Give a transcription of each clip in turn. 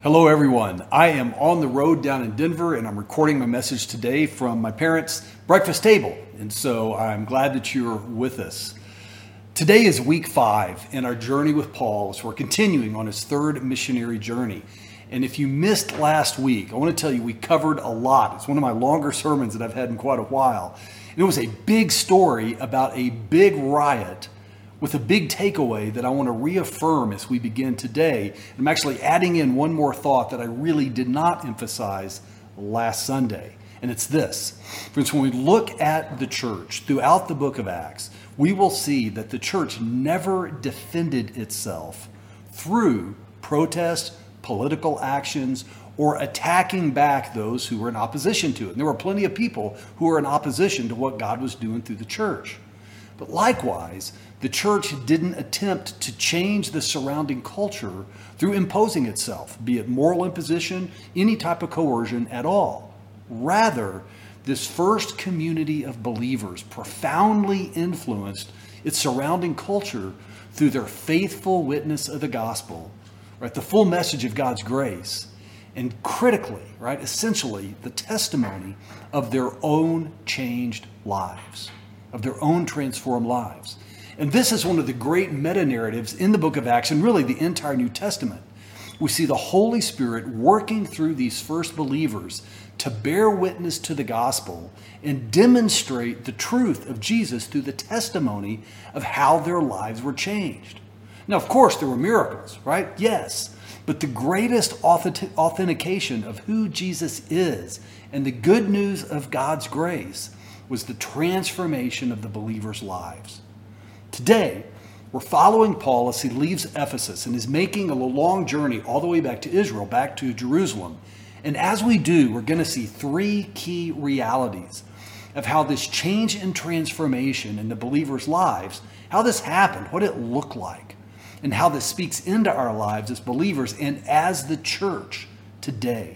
Hello, everyone. I am on the road down in Denver, and I'm recording my message today from my parents' breakfast table. And so I'm glad that you're with us. Today is week 5 in our journey with Paul as we're continuing on his third missionary journey. And if you missed last week, I want to tell you we covered a lot. It's one of my longer sermons that I've had in quite a while. And it was a big story about a big riot with a big takeaway that I want to reaffirm as we begin today. I'm actually adding in one more thought that I really did not emphasize last Sunday. And it's this. Friends, when we look at the church throughout the book of Acts, we will see that the church never defended itself through protest, political actions, or attacking back those who were in opposition to it. And there were plenty of people who were in opposition to what God was doing through the church. But likewise, the church didn't attempt to change the surrounding culture through imposing itself, be it moral imposition, any type of coercion at all. Rather, this first community of believers profoundly influenced its surrounding culture through their faithful witness of the gospel, right? The full message of God's grace, and critically, right, essentially, the testimony of their own changed lives, of their own transformed lives. And this is one of the great meta-narratives in the book of Acts and really the entire New Testament. We see the Holy Spirit working through these first believers to bear witness to the gospel and demonstrate the truth of Jesus through the testimony of how their lives were changed. Now, of course, there were miracles, right? Yes. But the greatest authentication of who Jesus is and the good news of God's grace was the transformation of the believers' lives. Today, we're following Paul as he leaves Ephesus and is making a long journey all the way back to Israel, back to Jerusalem. And as we do, we're going to see 3 key realities of how this change and transformation in the believers' lives, how this happened, what it looked like, and how this speaks into our lives as believers and as the church today.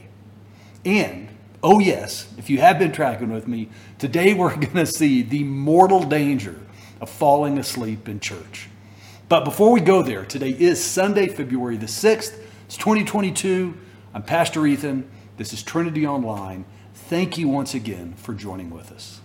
And oh yes, if you have been tracking with me, today we're going to see the mortal danger of falling asleep in church. But before we go there, today is Sunday, February the 6th. It's 2022. I'm Pastor Ethan. This is Trinity Online. Thank you once again for joining with us.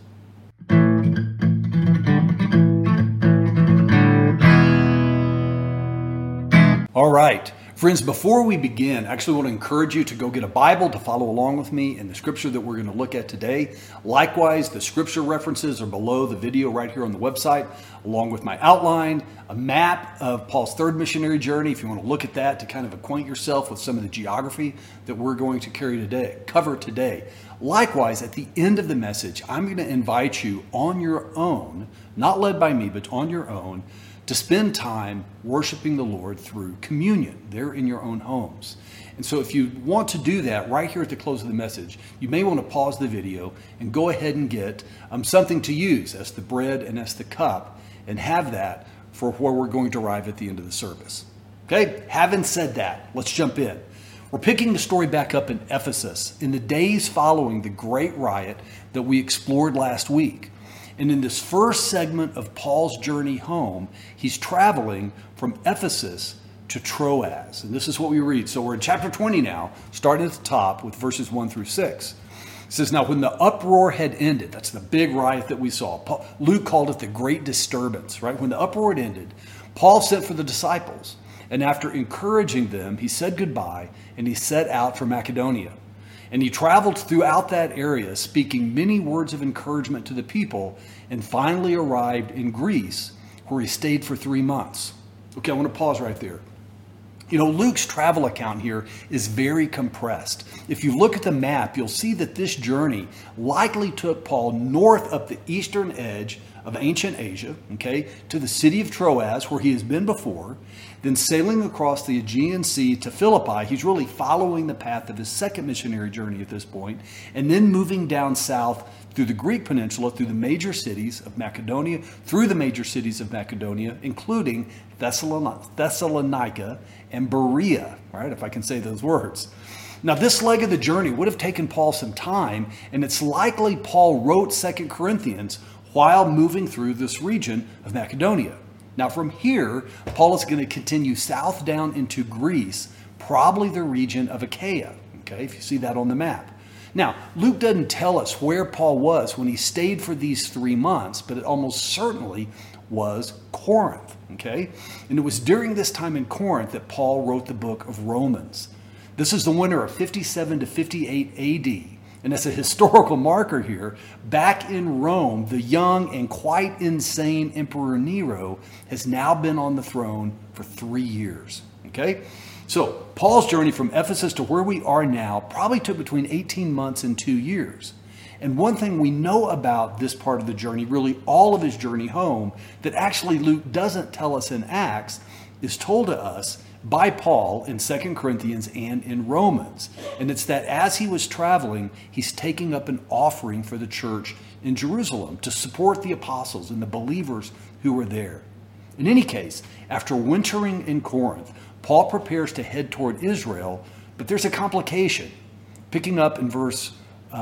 All right. Friends, before we begin, I actually want to encourage you to go get a Bible to follow along with me in the scripture that we're going to look at today. Likewise, the scripture references are below the video right here on the website, along with my outline, a map of Paul's third missionary journey, if you want to look at that to kind of acquaint yourself with some of the geography that we're going to cover today. Likewise, at the end of the message, I'm going to invite you on your own, not led by me, but on your own, to spend time worshiping the Lord through communion there in your own homes. And so if you want to do that right here at the close of the message, you may want to pause the video and go ahead and get something to use as the bread and as the cup and have that for where we're going to arrive at the end of the service. Okay, having said that, let's jump in. We're picking the story back up in Ephesus in the days following the great riot that we explored last week. And in this first segment of Paul's journey home, he's traveling from Ephesus to Troas. And this is what we read. So we're in chapter 20 now, starting at the top with verses 1 through 6. It says, "Now when the uproar had ended," that's the big riot that we saw. Luke called it the great disturbance, right? When the uproar had ended, Paul sent for the disciples. And after encouraging them, he said goodbye and he set out for Macedonia. And he traveled throughout that area, speaking many words of encouragement to the people, and finally arrived in Greece, where he stayed for 3 months. Okay, I want to pause right there. You know, Luke's travel account here is very compressed. If you look at the map, you'll see that this journey likely took Paul north up the eastern edge of ancient Asia, okay, to the city of Troas, where he has been before, then sailing across the Aegean Sea to Philippi. He's really following the path of his second missionary journey at this point, and then moving down south through the Greek peninsula, through the major cities of Macedonia, including Thessalonica and Berea, right, if I can say those words. Now, this leg of the journey would have taken Paul some time, and it's likely Paul wrote 2 Corinthians while moving through this region of Macedonia. Now, from here, Paul is going to continue south down into Greece, probably the region of Achaia, okay, if you see that on the map. Now, Luke doesn't tell us where Paul was when he stayed for these 3 months, but it almost certainly was Corinth, okay? And it was during this time in Corinth that Paul wrote the book of Romans. This is the winter of 57 to 58 AD. And as a historical marker here, back in Rome, the young and quite insane Emperor Nero has now been on the throne for 3 years, okay? So Paul's journey from Ephesus to where we are now probably took between 18 months and 2 years. And one thing we know about this part of the journey, really all of his journey home, that actually Luke doesn't tell us in Acts, is told to us by Paul in 2 Corinthians and in Romans. And it's that as he was traveling, he's taking up an offering for the church in Jerusalem to support the apostles and the believers who were there. In any case, after wintering in Corinth, Paul prepares to head toward Israel, but there's a complication. Picking up in verse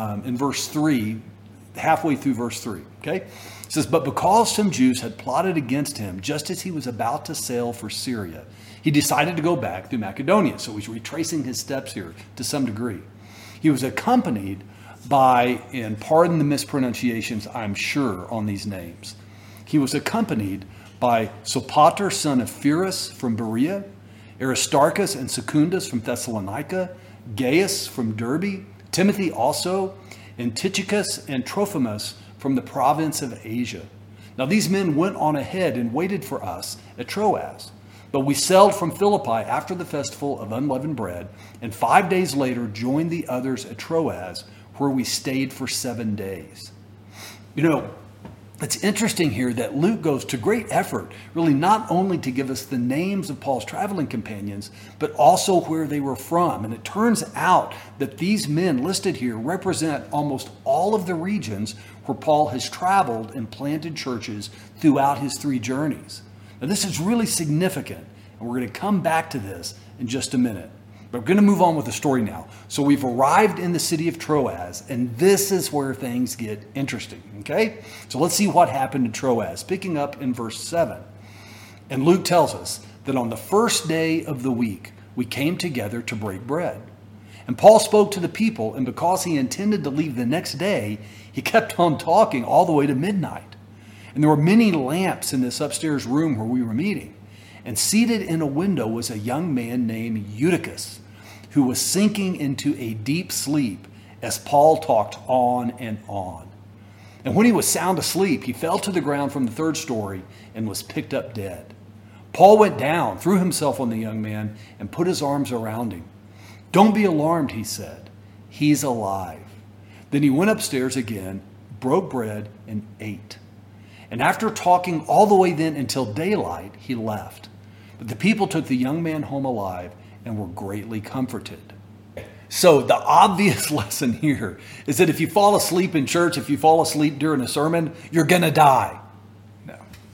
3, halfway through verse 3, okay? It says, "But because some Jews had plotted against him just as he was about to sail for Syria, he decided to go back through Macedonia." So he's retracing his steps here to some degree. He was accompanied by, and pardon the mispronunciations, I'm sure, on these names. He was accompanied by Sopater, son of Pyrrhus from Berea, Aristarchus and Secundus from Thessalonica, Gaius from Derbe, Timothy also, and Tychicus and Trophimus from the province of Asia. Now these men went on ahead and waited for us at Troas. But we sailed from Philippi after the festival of unleavened bread, and 5 days later joined the others at Troas, where we stayed for 7 days. You know, it's interesting here that Luke goes to great effort, really not only to give us the names of Paul's traveling companions, but also where they were from. And it turns out that these men listed here represent almost all of the regions where Paul has traveled and planted churches throughout his 3 journeys. Now, this is really significant, and we're going to come back to this in just a minute. But we're going to move on with the story now. So we've arrived in the city of Troas, and this is where things get interesting, okay? So let's see what happened in Troas, picking up in verse 7. And Luke tells us that on the first day of the week, we came together to break bread. And Paul spoke to the people, and because he intended to leave the next day, he kept on talking all the way to midnight. And there were many lamps in this upstairs room where we were meeting. And seated in a window was a young man named Eutychus, who was sinking into a deep sleep as Paul talked on and on. And when he was sound asleep, he fell to the ground from the 3rd story and was picked up dead. Paul went down, threw himself on the young man, and put his arms around him. "Don't be alarmed," he said. "He's alive." Then he went upstairs again, broke bread, and ate. And after talking all the way then until daylight, he left. But the people took the young man home alive and were greatly comforted. So the obvious lesson here is that if you fall asleep in church, if you fall asleep during a sermon, you're going to die. No.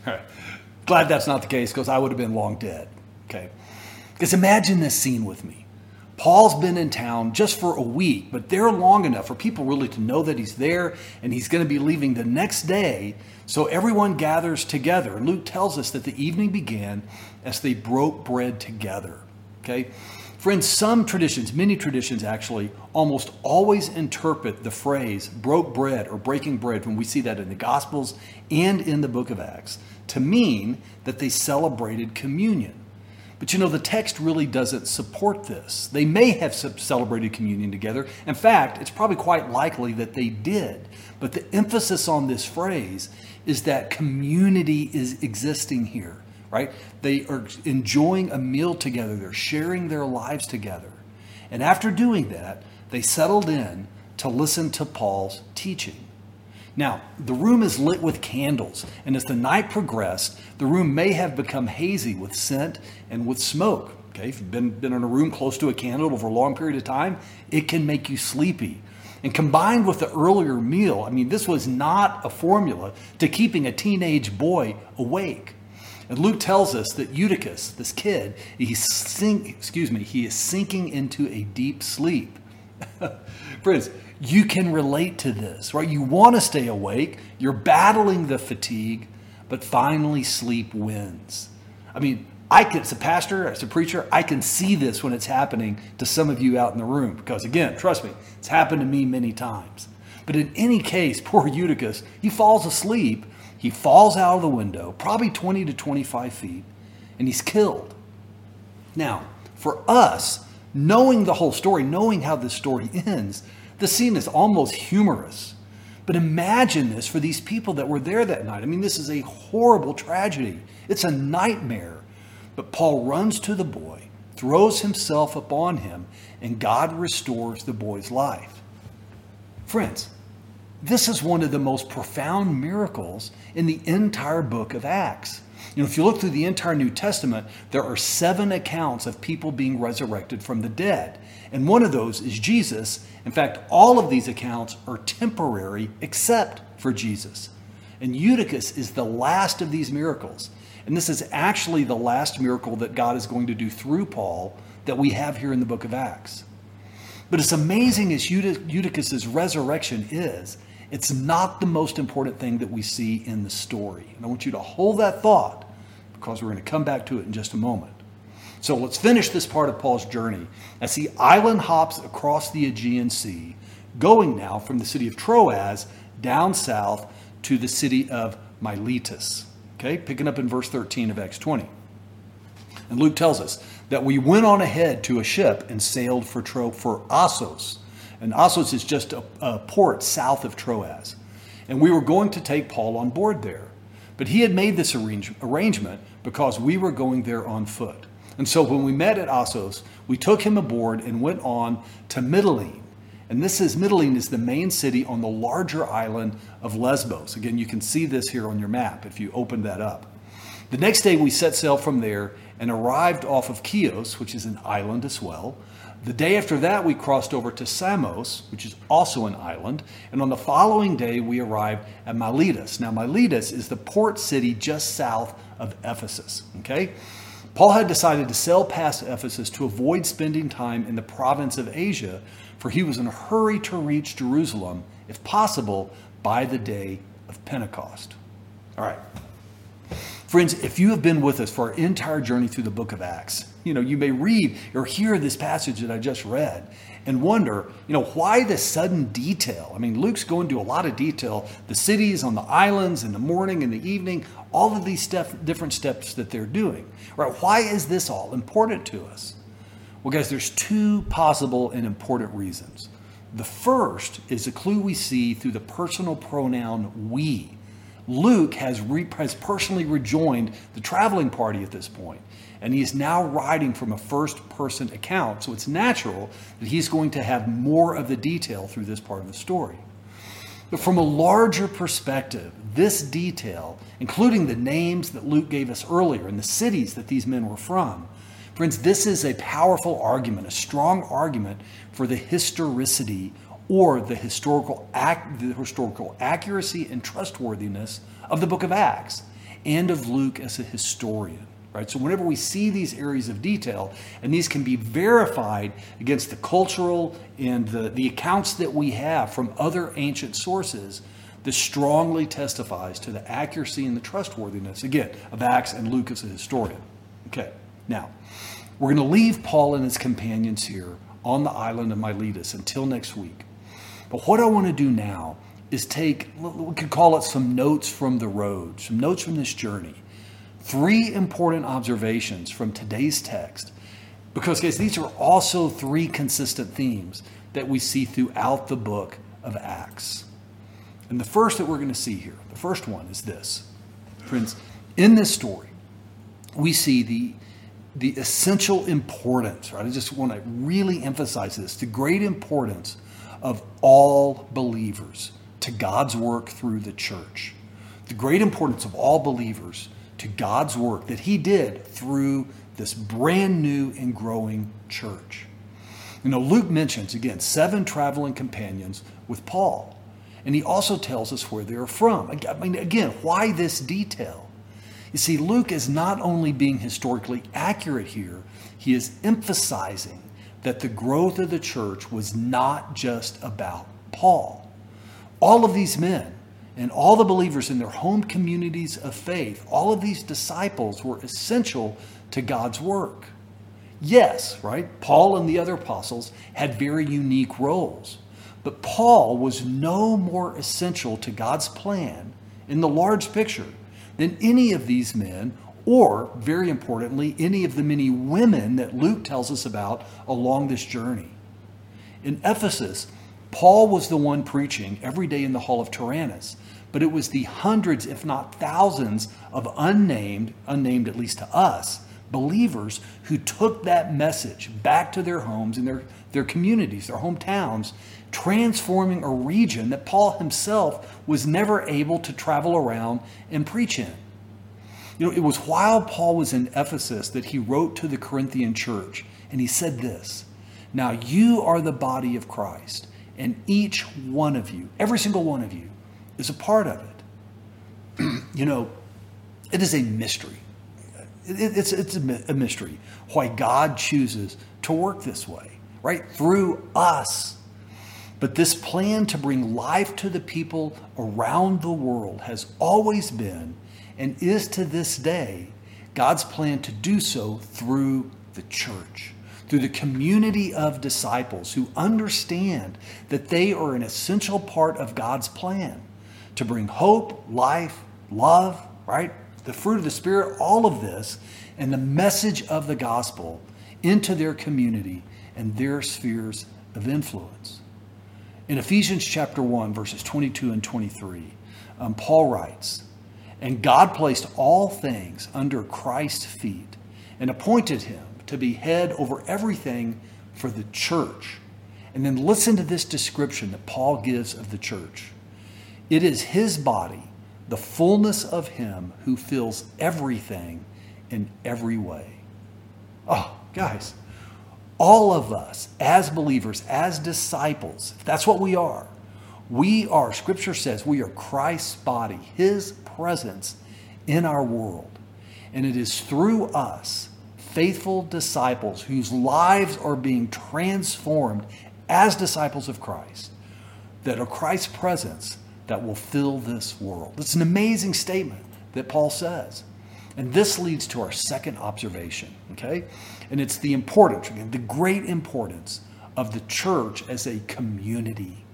Glad that's not the case, because I would have been long dead. Okay. Because imagine this scene with me. Paul's been in town just for a week, but there long enough for people really to know that he's there, and he's going to be leaving the next day. So everyone gathers together. Luke tells us that the evening began as they broke bread together. Okay? Friends, some traditions, many traditions actually, almost always interpret the phrase broke bread or breaking bread, when we see that in the Gospels and in the book of Acts, to mean that they celebrated communion. But you know, the text really doesn't support this. They may have celebrated communion together. In fact, it's probably quite likely that they did. But the emphasis on this phrase is that community is existing here, right? They are enjoying a meal together. They're sharing their lives together. And after doing that, they settled in to listen to Paul's teaching. Now, the room is lit with candles, and as the night progressed, the room may have become hazy with scent and with smoke. Okay, if you've been in a room close to a candle over a long period of time, it can make you sleepy. And combined with the earlier meal, I mean, this was not a formula to keeping a teenage boy awake. And Luke tells us that Eutychus, this kid, he is sinking into a deep sleep. Friends, you can relate to this, right? You want to stay awake. You're battling the fatigue, but finally sleep wins. I mean, as a pastor, as a preacher, I can see this when it's happening to some of you out in the room. Because again, trust me, it's happened to me many times. But in any case, poor Eutychus, he falls asleep. He falls out of the window, probably 20 to 25 feet, and he's killed. Now, for us, knowing the whole story, knowing how this story ends, the scene is almost humorous. But imagine this for these people that were there that night. I mean, this is a horrible tragedy. It's a nightmare. But Paul runs to the boy, throws himself upon him, and God restores the boy's life. Friends, this is one of the most profound miracles in the entire book of Acts. If you look through the entire New Testament, there are 7 accounts of people being resurrected from the dead. And one of those is Jesus. In fact, all of these accounts are temporary except for Jesus. And Eutychus is the last of these miracles. And this is actually the last miracle that God is going to do through Paul that we have here in the book of Acts. But as amazing as Eutychus' resurrection is, it's not the most important thing that we see in the story. And I want you to hold that thought because we're going to come back to it in just a moment. So let's finish this part of Paul's journey as he island hops across the Aegean Sea, going now from the city of Troas down south to the city of Miletus. Okay, picking up in verse 13 of Acts 20. And Luke tells us that we went on ahead to a ship and sailed for Assos. And Assos is just a port south of Troas. And we were going to take Paul on board there. But he had made this arrangement because we were going there on foot. And so when we met at Assos, we took him aboard and went on to Mytilene. And Mytilene is the main city on the larger island of Lesbos. Again, you can see this here on your map if you open that up. The next day we set sail from there and arrived off of Chios, which is an island as well. The day after that, we crossed over to Samos, which is also an island. And on the following day, we arrived at Miletus. Now, Miletus is the port city just south of Ephesus. Okay? Paul had decided to sail past Ephesus to avoid spending time in the province of Asia, for he was in a hurry to reach Jerusalem, if possible, by the day of Pentecost. All right. Friends, if you have been with us for our entire journey through the book of Acts, you may read or hear this passage that I just read and wonder, why the sudden detail? I mean, Luke's going into a lot of detail. The cities on the islands in the morning and the evening, all of these different steps that they're doing. Right? Why is this all important to us? Well, guys, there's 2 possible and important reasons. The first is a clue we see through the personal pronoun we. Luke has personally rejoined the traveling party at this point, and he is now writing from a first-person account, so it's natural that he's going to have more of the detail through this part of the story. But from a larger perspective, this detail, including the names that Luke gave us earlier and the cities that these men were from, friends, this is a powerful argument, a strong argument for the historicity or the historical accuracy and trustworthiness of the book of Acts and of Luke as a historian. Right? So whenever we see these areas of detail, and these can be verified against the cultural and the accounts that we have from other ancient sources, this strongly testifies to the accuracy and the trustworthiness, again, of Acts and Luke as a historian. Okay, now, we're going to leave Paul and his companions here on the island of Miletus until next week. But what I want to do now is we could call it some notes from the road, some notes from this journey. 3 important observations from today's text. Because, guys, these are also 3 consistent themes that we see throughout the book of Acts. And the first that we're going to see here, the first one is this. Friends, in this story, we see the essential importance, right? I just want to really emphasize this, the great importance of all believers to God's work through the church. The great importance of all believers to God's work that he did through this brand new and growing church. Luke mentions, again, 7 traveling companions with Paul. And he also tells us where they're from. I mean, again, why this detail? You see, Luke is not only being historically accurate here, he is emphasizing that the growth of the church was not just about Paul. All of these men and all the believers in their home communities of faith, all of these disciples were essential to God's work. Yes, right? Paul and the other apostles had very unique roles. But Paul was no more essential to God's plan in the large picture than any of these men, or, very importantly, any of the many women that Luke tells us about along this journey. In Ephesus, Paul was the one preaching every day in the hall of Tyrannus, but it was the hundreds, if not thousands, of unnamed at least to us, believers who took that message back to their homes and their communities, their hometowns, transforming a region that Paul himself was never able to travel around and preach in. It was while Paul was in Ephesus that he wrote to the Corinthian church, and he said this, "Now you are the body of Christ, and each one of you, every single one of you, is a part of it." It is a mystery. It's a mystery why God chooses to work this way, right? Through us. But this plan to bring life to the people around the world has always been, and is to this day, God's plan to do so through the church, through the community of disciples who understand that they are an essential part of God's plan to bring hope, life, love, right? The fruit of the Spirit, all of this, and the message of the gospel into their community and their spheres of influence. In Ephesians chapter 1, verses 22 and 23, Paul writes, "And God placed all things under Christ's feet and appointed him to be head over everything for the church." And then listen to this description that Paul gives of the church. "It is his body, the fullness of him who fills everything in every way." Oh, guys, all of us as believers, as disciples, if that's what we are, Scripture says we are Christ's body, his presence in our world. And it is through us, faithful disciples whose lives are being transformed as disciples of Christ, that are Christ's presence that will fill this world. It's an amazing statement that Paul says. And this leads to our second observation, okay? And it's the importance, again, the great importance of the church as a community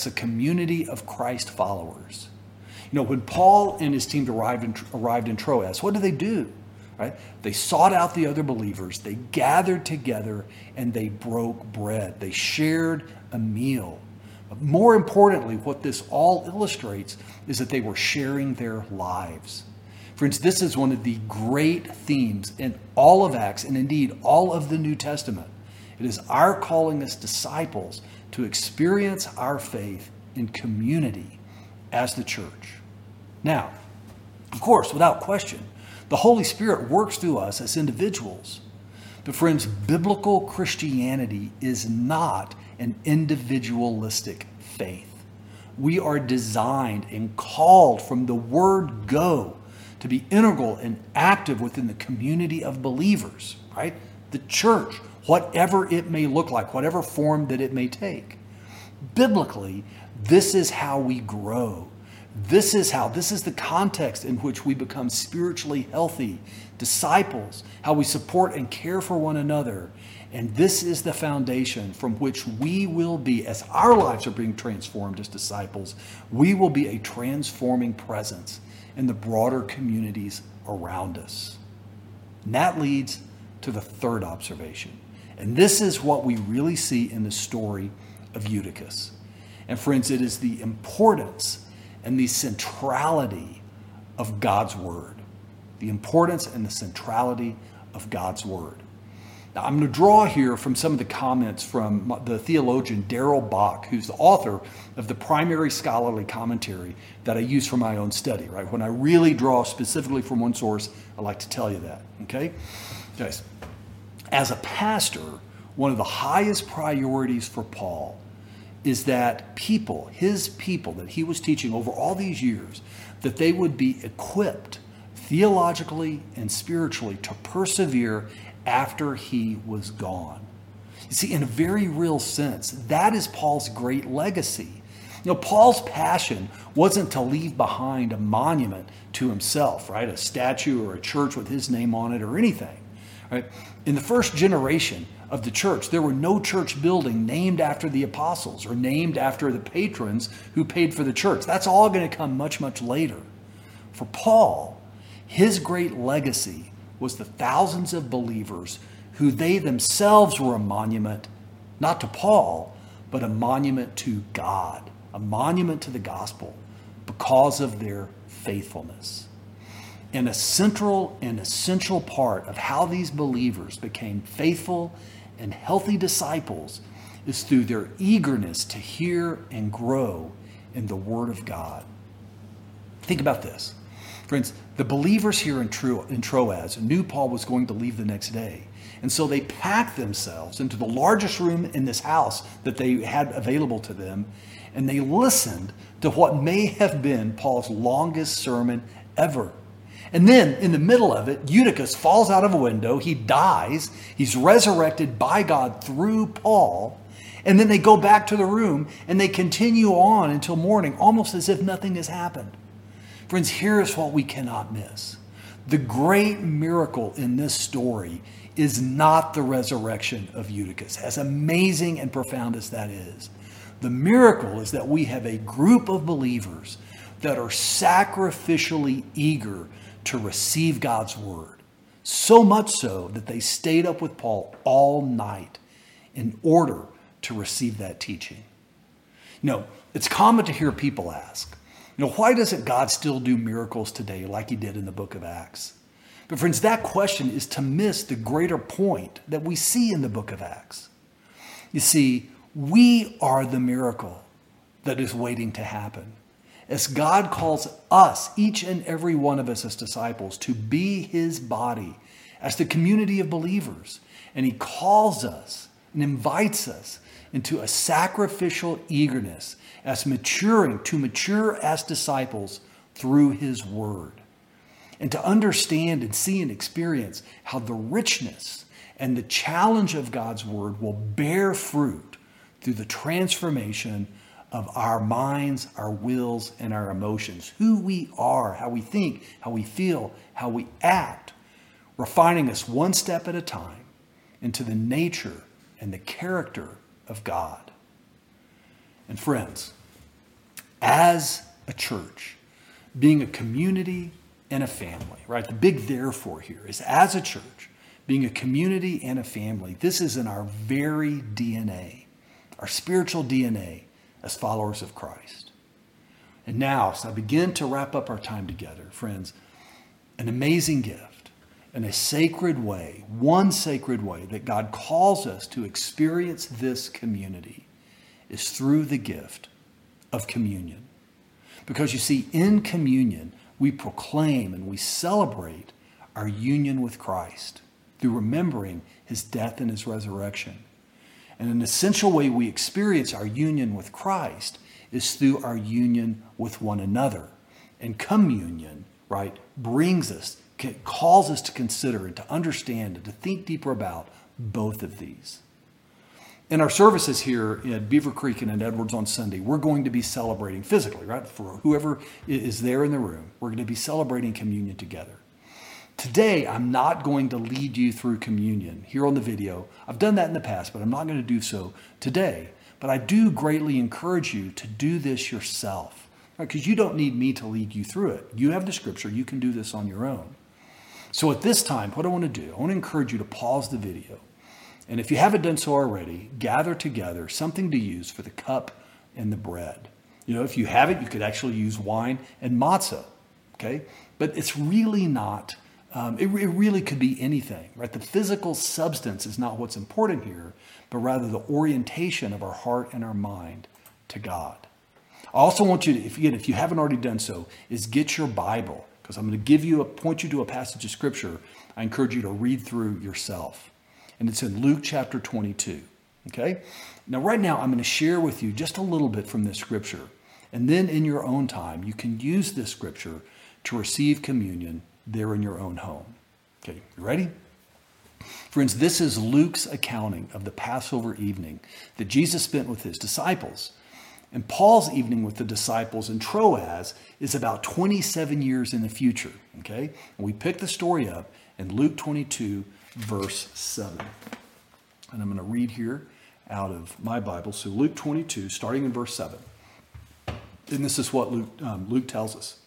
of Christ followers. When Paul and his team arrived in Troas, what did they do? Right? They sought out the other believers, they gathered together, and they broke bread. They shared a meal. But more importantly, what this all illustrates is that they were sharing their lives. Friends, this is one of the great themes in all of Acts, and indeed all of the New Testament. It is our calling as disciples to experience our faith in community as the church. Now, of course, without question, the Holy Spirit works through us as individuals. But friends, biblical Christianity is not an individualistic faith. We are designed and called from the word go to be integral and active within the community of believers, right? The church, whatever it may look like, whatever form that it may take. Biblically, this is how we grow. This is the context in which we become spiritually healthy disciples, how we support and care for one another. And this is the foundation from which we will be, as our lives are being transformed as disciples, we will be a transforming presence in the broader communities around us. And that leads to the third observation. And this is what we really see in the story of Eutychus. And friends, it is the importance and the centrality of God's word. The importance and the centrality of God's word. Now, I'm going to draw here from some of the comments from the theologian Darrell Bock, who's the author of the primary scholarly commentary that I use for my own study, right? When I really draw specifically from one source, I like to tell you that, okay? Guys, as a pastor, one of the highest priorities for Paul is that people, his people that he was teaching over all these years, that they would be equipped theologically and spiritually to persevere after he was gone. You see, in a very real sense, that is Paul's great legacy. Paul's passion wasn't to leave behind a monument to himself, right? A statue or a church with his name on it or anything. Right? In the first generation of the church, there were no church building named after the apostles or named after the patrons who paid for the church. That's all going to come much, much later. For Paul, his great legacy was the thousands of believers who they themselves were a monument, not to Paul, but a monument to God, a monument to the gospel because of their faithfulness. And a central and essential part of how these believers became faithful and healthy disciples is through their eagerness to hear and grow in the Word of God. Think about this. Friends, the believers here in Troas knew Paul was going to leave the next day. And so they packed themselves into the largest room in this house that they had available to them. And they listened to what may have been Paul's longest sermon ever. And then in the middle of it, Eutychus falls out of a window. He dies. He's resurrected by God through Paul. And then they go back to the room and they continue on until morning, almost as if nothing has happened. Friends, here is what we cannot miss. The great miracle in this story is not the resurrection of Eutychus, as amazing and profound as that is. The miracle is that we have a group of believers that are sacrificially eager to receive God's word. So much so that they stayed up with Paul all night in order to receive that teaching. It's common to hear people ask, why doesn't God still do miracles today like he did in the book of Acts? But friends, that question is to miss the greater point that we see in the book of Acts. You see, we are the miracle that is waiting to happen. As God calls us, each and every one of us as disciples, to be his body, as the community of believers. And he calls us and invites us into a sacrificial eagerness to mature as disciples through his word. And to understand and see and experience how the richness and the challenge of God's word will bear fruit through the transformation of our minds, our wills, and our emotions. Who we are, how we think, how we feel, how we act, refining us one step at a time into the nature and the character of God. And friends, as a church, being a community and a family, right? The big therefore here is as a church, being a community and a family, this is in our very DNA, our spiritual DNA as followers of Christ. And now, as I begin to wrap up our time together, friends, an amazing gift and a sacred way, one sacred way that God calls us to experience this community is through the gift of communion. Because you see, in communion, we proclaim and we celebrate our union with Christ through remembering his death and his resurrection. And an essential way we experience our union with Christ is through our union with one another. And communion, right, calls us to consider and to understand and to think deeper about both of these. In our services here at Beaver Creek and in Edwards on Sunday, we're going to be celebrating physically, right? For whoever is there in the room, we're going to be celebrating communion together. Today, I'm not going to lead you through communion here on the video. I've done that in the past, but I'm not going to do so today. But I do greatly encourage you to do this yourself, right? Because you don't need me to lead you through it. You have the scripture. You can do this on your own. So at this time, what I want to do, I want to encourage you to pause the video. And if you haven't done so already, gather together something to use for the cup and the bread. If you have it, you could actually use wine and matzah, okay? But it's really not, it really could be anything, right? The physical substance is not what's important here, but rather the orientation of our heart and our mind to God. I also want you to, if you haven't already done so, is get your Bible, because I'm going to point you to a passage of scripture I encourage you to read through yourself. And it's in Luke chapter 22, okay? Now, right now, I'm going to share with you just a little bit from this scripture. And then in your own time, you can use this scripture to receive communion there in your own home. Okay, you ready? Friends, this is Luke's accounting of the Passover evening that Jesus spent with his disciples. And Paul's evening with the disciples in Troas is about 27 years in the future, okay? And we pick the story up in Luke 22, verse 7. And I'm going to read here out of my Bible. So Luke 22, starting in verse 7. And this is what Luke tells us.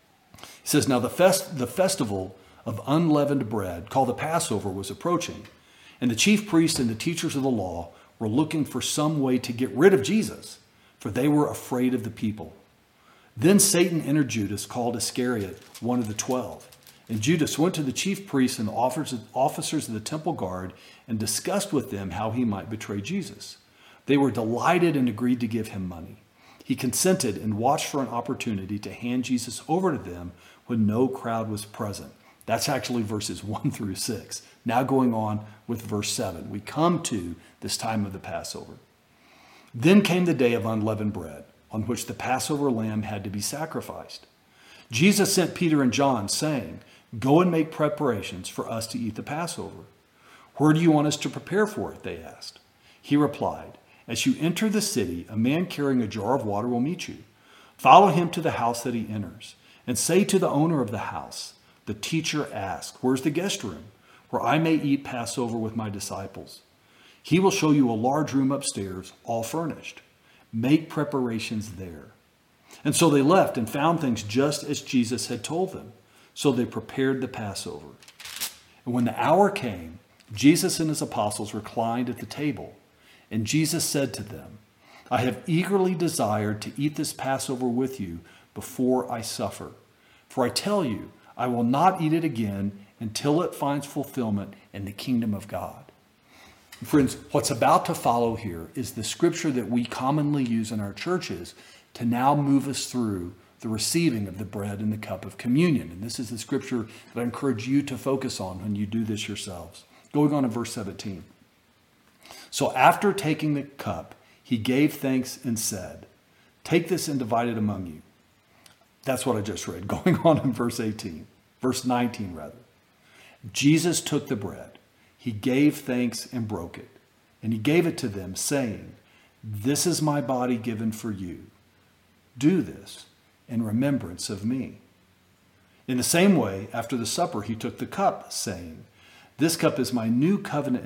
He says, "Now the festival of unleavened bread, called the Passover, was approaching. And the chief priests and the teachers of the law were looking for some way to get rid of Jesus, for they were afraid of the people. Then Satan entered Judas, called Iscariot, one of the 12. And Judas went to the chief priests and the officers of the temple guard and discussed with them how he might betray Jesus. They were delighted and agreed to give him money. He consented and watched for an opportunity to hand Jesus over to them when no crowd was present." That's actually verses 1 through 6. Now going on with verse 7. We come to this time of the Passover. "Then came the day of unleavened bread, on which the Passover lamb had to be sacrificed. Jesus sent Peter and John, saying, 'Go and make preparations for us to eat the Passover.' 'Where do you want us to prepare for it?' they asked. He replied, 'As you enter the city, a man carrying a jar of water will meet you. Follow him to the house that he enters, and say to the owner of the house, "The teacher asks, where's the guest room, where I may eat Passover with my disciples?" He will show you a large room upstairs, all furnished. Make preparations there.' And so they left and found things just as Jesus had told them. So they prepared the Passover. And when the hour came, Jesus and his apostles reclined at the table. And Jesus said to them, 'I have eagerly desired to eat this Passover with you before I suffer. For I tell you, I will not eat it again until it finds fulfillment in the kingdom of God.'" Friends, what's about to follow here is the scripture that we commonly use in our churches to now move us through the receiving of the bread and the cup of communion. And this is the scripture that I encourage you to focus on when you do this yourselves. Going on to verse 17. "So after taking the cup, he gave thanks and said, 'Take this and divide it among you.'" That's what I just read. Going on in verse 19 rather. "Jesus took the bread. He gave thanks and broke it. And he gave it to them, saying, 'This is my body given for you. Do this in remembrance of me.' In the same way, after the supper, he took the cup, saying, 'This cup is the new covenant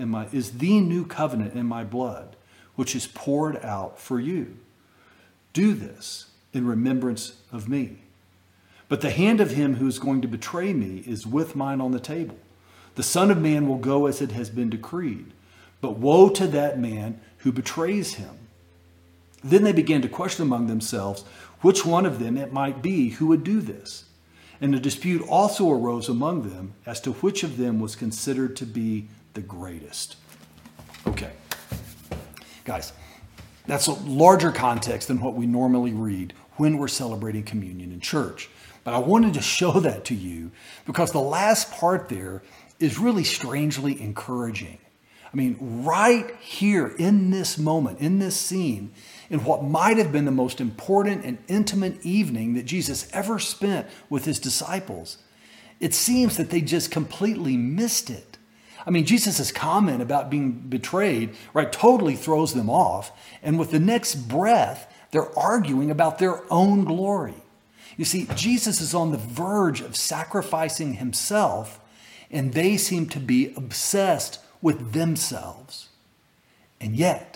in my blood, which is poured out for you. Do this in remembrance of me. But the hand of him who is going to betray me is with mine on the table. The Son of Man will go as it has been decreed, but woe to that man who betrays him.' Then they began to question among themselves which one of them it might be who would do this. And a dispute also arose among them as to which of them was considered to be the greatest." Okay, guys, that's a larger context than what we normally read when we're celebrating communion in church. But I wanted to show that to you because the last part there is really strangely encouraging. I mean, right here in this moment, in this scene, in what might have been the most important and intimate evening that Jesus ever spent with his disciples, it seems that they just completely missed it. I mean, Jesus' comment about being betrayed, right, totally throws them off. And with the next breath, they're arguing about their own glory. You see, Jesus is on the verge of sacrificing himself, and they seem to be obsessed with themselves. And yet,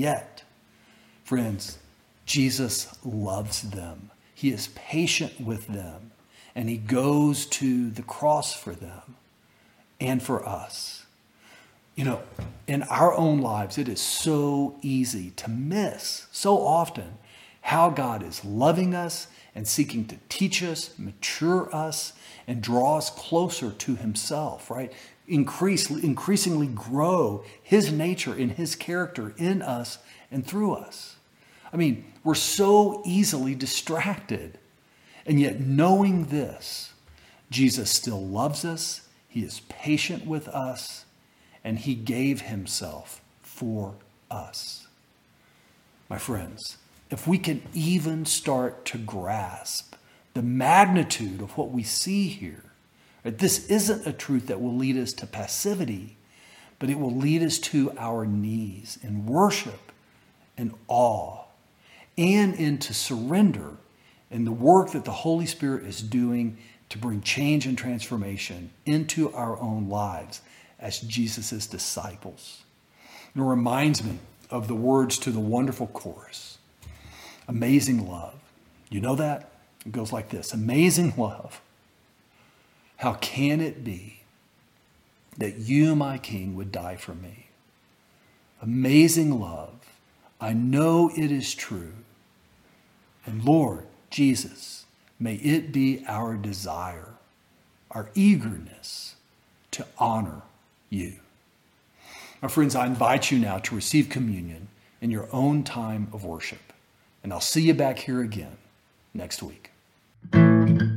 friends, Jesus loves them. He is patient with them, and he goes to the cross for them and for us. You know, in our own lives, it is so easy to miss so often how God is loving us and seeking to teach us, mature us, and draw us closer to himself, right? Increasingly grow his nature and his character in us and through us. I mean, we're so easily distracted. And yet knowing this, Jesus still loves us, he is patient with us, and he gave himself for us. My friends, if we can even start to grasp the magnitude of what we see here, right? This isn't a truth that will lead us to passivity, but it will lead us to our knees in worship and awe and into surrender in the work that the Holy Spirit is doing to bring change and transformation into our own lives as Jesus' disciples. And it reminds me of the words to the wonderful chorus, Amazing Love. You know that? It goes like this, Amazing love, how can it be that you, my King, would die for me? Amazing love, I know it is true. And Lord Jesus, may it be our desire, our eagerness to honor you. My friends, I invite you now to receive communion in your own time of worship. And I'll see you back here again next week.